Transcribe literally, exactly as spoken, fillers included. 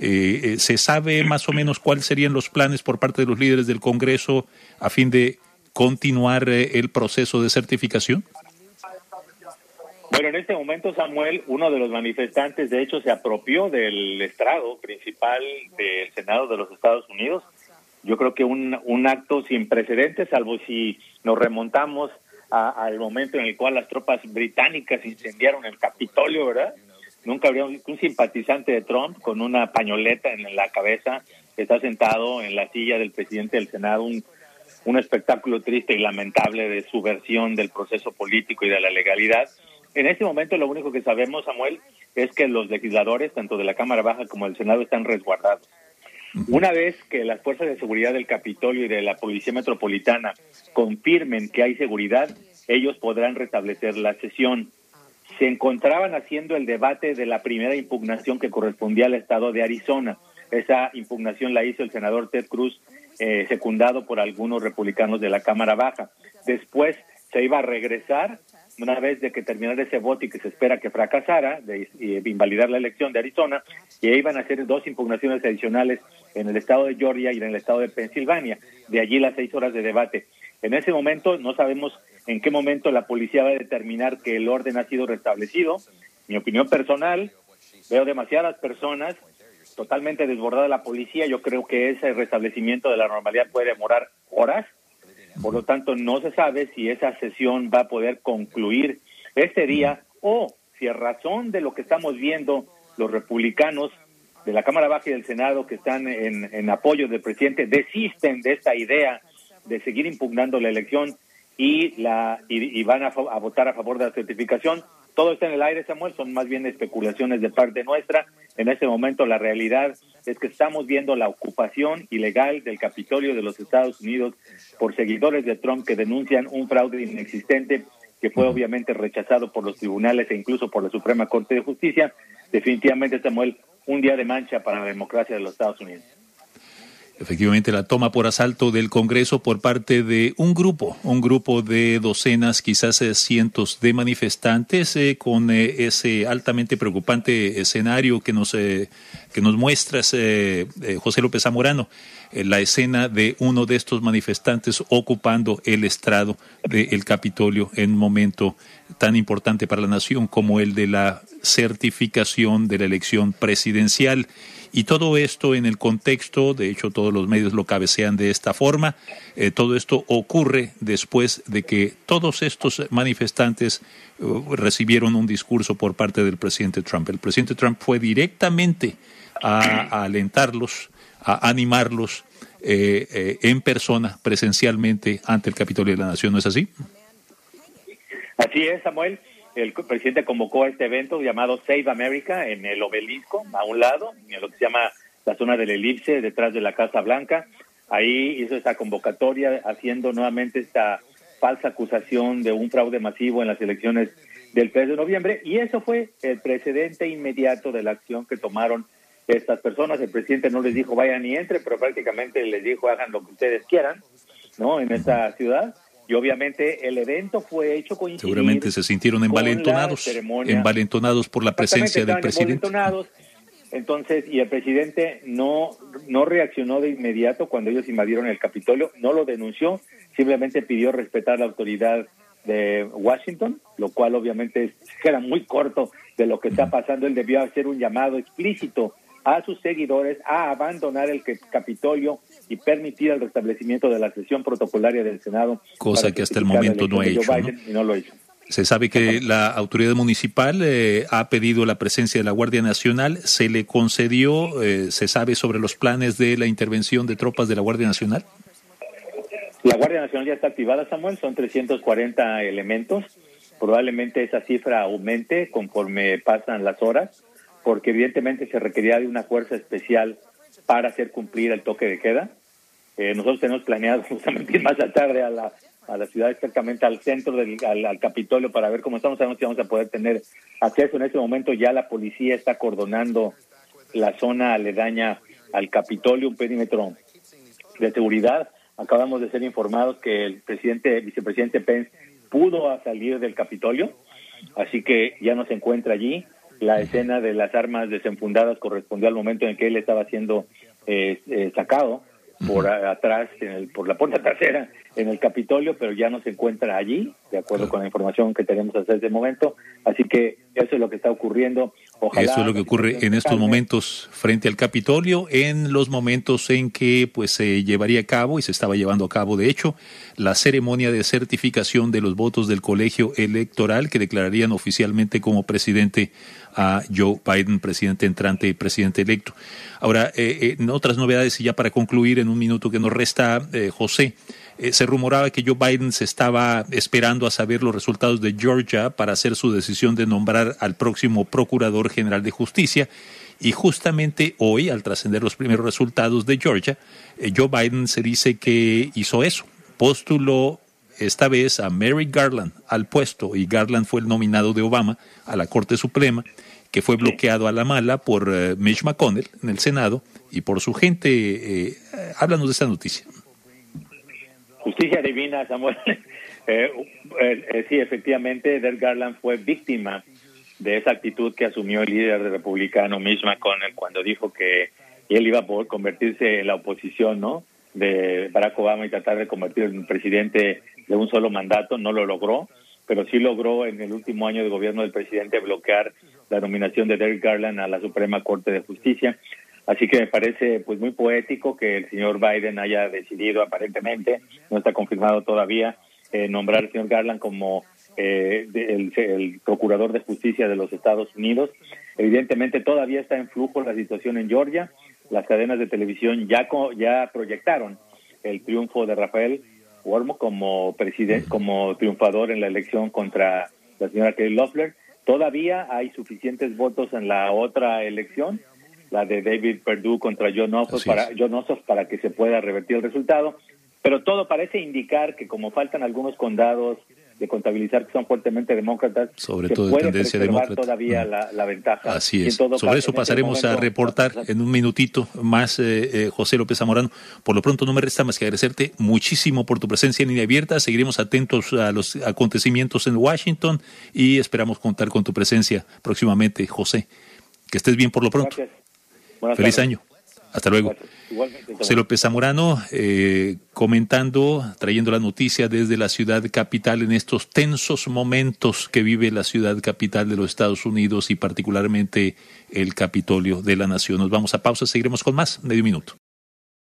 Eh, ¿Se sabe más o menos cuáles serían los planes por parte de los líderes del Congreso a fin de continuar eh, el proceso de certificación? Bueno, en este momento, Samuel, uno de los manifestantes, de hecho, se apropió del estrado principal del Senado de los Estados Unidos. Yo creo que un, un acto sin precedentes, salvo si nos remontamos a, al momento en el cual las tropas británicas incendiaron el Capitolio, ¿verdad? Nunca habría un, un simpatizante de Trump con una pañoleta en la cabeza que está sentado en la silla del presidente del Senado, un, un espectáculo triste y lamentable de subversión del proceso político y de la legalidad. En este momento lo único que sabemos, Samuel, es que los legisladores, tanto de la Cámara Baja como del Senado, están resguardados. Una vez que las fuerzas de seguridad del Capitolio y de la Policía Metropolitana confirmen que hay seguridad, ellos podrán restablecer la sesión. Se encontraban haciendo el debate de la primera impugnación que correspondía al estado de Arizona. Esa impugnación la hizo el senador Ted Cruz, eh, secundado por algunos republicanos de la Cámara Baja. Después se iba a regresar, una vez de que terminara ese voto y que se espera que fracasara, de, de invalidar la elección de Arizona, y ahí iban a hacer dos impugnaciones adicionales en el estado de Georgia y en el estado de Pensilvania. De allí las seis horas de debate. En ese momento no sabemos en qué momento la policía va a determinar que el orden ha sido restablecido. Mi opinión personal, veo demasiadas personas, totalmente desbordada la policía. Yo creo que ese restablecimiento de la normalidad puede demorar horas. Por lo tanto, no se sabe si esa sesión va a poder concluir este día o si a razón de lo que estamos viendo, los republicanos de la Cámara Baja y del Senado que están en, en apoyo del presidente desisten de esta idea de seguir impugnando la elección y la y, y van a, a votar a favor de la certificación. Todo está en el aire, Samuel, son más bien especulaciones de parte nuestra. En este momento la realidad es que estamos viendo la ocupación ilegal del Capitolio de los Estados Unidos por seguidores de Trump que denuncian un fraude inexistente que fue obviamente rechazado por los tribunales e incluso por la Suprema Corte de Justicia. Definitivamente, Samuel, un día de mancha para la democracia de los Estados Unidos. Efectivamente, la toma por asalto del Congreso por parte de un grupo, un grupo de docenas, quizás eh, cientos de manifestantes, eh, con eh, ese altamente preocupante escenario que nos eh, que nos muestras, eh, eh, José López Zamorano, eh, la escena de uno de estos manifestantes ocupando el estrado del Capitolio en un momento tan importante para la nación como el de la certificación de la elección presidencial. Y todo esto en el contexto, de hecho todos los medios lo cabecean de esta forma, eh, todo esto ocurre después de que todos estos manifestantes uh, recibieron un discurso por parte del presidente Trump. El presidente Trump fue directamente a, a alentarlos, a animarlos eh, eh, en persona, presencialmente, ante el Capitolio de la Nación, ¿no es así? Así es, Samuel. El presidente convocó a este evento llamado Save America en el obelisco, a un lado, en lo que se llama la zona del elipse, detrás de la Casa Blanca. Ahí hizo esta convocatoria haciendo nuevamente esta falsa acusación de un fraude masivo en las elecciones del tres de noviembre, y eso fue el precedente inmediato de la acción que tomaron estas personas. El presidente no les dijo vayan y entren, pero prácticamente les dijo hagan lo que ustedes quieran, ¿no?, en esta ciudad. Y obviamente el evento fue hecho coincidir. Seguramente se sintieron envalentonados, envalentonados por la presencia del presidente. Entonces, y el presidente no, no reaccionó de inmediato cuando ellos invadieron el Capitolio, no lo denunció, simplemente pidió respetar la autoridad de Washington, lo cual obviamente era muy corto de lo que está pasando. Él debió hacer un llamado explícito a sus seguidores a abandonar el Capitolio y permitir el restablecimiento de la sesión protocolaria del Senado. Cosa que hasta el momento no ha hecho, ¿no? Y no lo hizo. Se sabe que la autoridad municipal eh, ha pedido la presencia de la Guardia Nacional. ¿Se le concedió? Eh, ¿Se sabe sobre los planes de la intervención de tropas de la Guardia Nacional? La Guardia Nacional ya está activada, Samuel. Son trescientos cuarenta elementos. Probablemente esa cifra aumente conforme pasan las horas, porque evidentemente se requería de una fuerza especial para hacer cumplir el toque de queda. Eh, nosotros tenemos planeado justamente ir más a tarde a la a la ciudad, exactamente al centro del al, al Capitolio, para ver cómo estamos. Sabemos si vamos a poder tener acceso. En este momento ya la policía está acordonando la zona aledaña al Capitolio, un perímetro de seguridad. Acabamos de ser informados que el presidente, vicepresidente Pence pudo salir del Capitolio, así que ya no se encuentra allí. la escena de las armas desenfundadas correspondió al momento en que él estaba siendo eh, eh, sacado por a, atrás, en el, por la puerta trasera en el Capitolio, pero ya no se encuentra allí, de acuerdo con la información que tenemos hasta ese momento. Así que eso es lo que está ocurriendo. Ojalá eso es lo que ocurre en estos momentos frente al Capitolio, en los momentos en que pues se llevaría a cabo, y se estaba llevando a cabo de hecho, la ceremonia de certificación de los votos del colegio electoral que declararían oficialmente como presidente a Joe Biden, presidente entrante y presidente electo. Ahora, eh, en otras novedades, y ya para concluir en un minuto que nos resta, eh, José, eh, se rumoraba que Joe Biden se estaba esperando a saber los resultados de Georgia para hacer su decisión de nombrar al próximo Procurador General de Justicia, y justamente hoy, al trascender los primeros resultados de Georgia, eh, Joe Biden se dice que hizo eso, postuló esta vez a Merrick Garland al puesto, y Garland fue el nominado de Obama a la Corte Suprema, que fue bloqueado a la mala por uh, Mitch McConnell en el Senado y por su gente. Eh, háblanos de esta noticia. Justicia divina, Samuel. eh, eh, eh, sí, efectivamente, Derek Garland fue víctima de esa actitud que asumió el líder republicano Mitch McConnell cuando dijo que él iba a poder convertirse en la oposición, ¿no?, de Barack Obama y tratar de convertirse en presidente de un solo mandato. No lo logró, pero sí logró en el último año de gobierno del presidente bloquear la nominación de Derek Garland a la Suprema Corte de Justicia. Así que me parece pues muy poético que el señor Biden haya decidido, aparentemente, no está confirmado todavía, eh, nombrar al señor Garland como eh, de, el, el procurador de justicia de los Estados Unidos. Evidentemente todavía está en flujo la situación en Georgia. Las cadenas de televisión ya co- ya proyectaron el triunfo de Rafael Warnock como presidente, como triunfador en la elección contra la señora Kelly Loeffler. Todavía hay suficientes votos en la otra elección, la de David Perdue contra John Ossoff, para, John Ossoff, para que se pueda revertir el resultado. Pero todo parece indicar que como faltan algunos condados de contabilizar que son fuertemente demócratas, sobre se todo puede de tendencia preservar demócrata todavía la, la ventaja. Así es. Sobre caso, eso pasaremos a reportar en un minutito más, eh, eh, José López Zamorano. Por lo pronto no me resta más que agradecerte muchísimo por tu presencia en Línea Abierta. Seguiremos atentos a los acontecimientos en Washington y esperamos contar con tu presencia próximamente, José. Que estés bien por lo pronto. Feliz tardes. Año. Hasta luego. José López Zamorano eh, comentando, trayendo la noticia desde la ciudad capital en estos tensos momentos que vive la ciudad capital de los Estados Unidos y particularmente el Capitolio de la Nación. Nos vamos a pausa, seguiremos con más, medio minuto.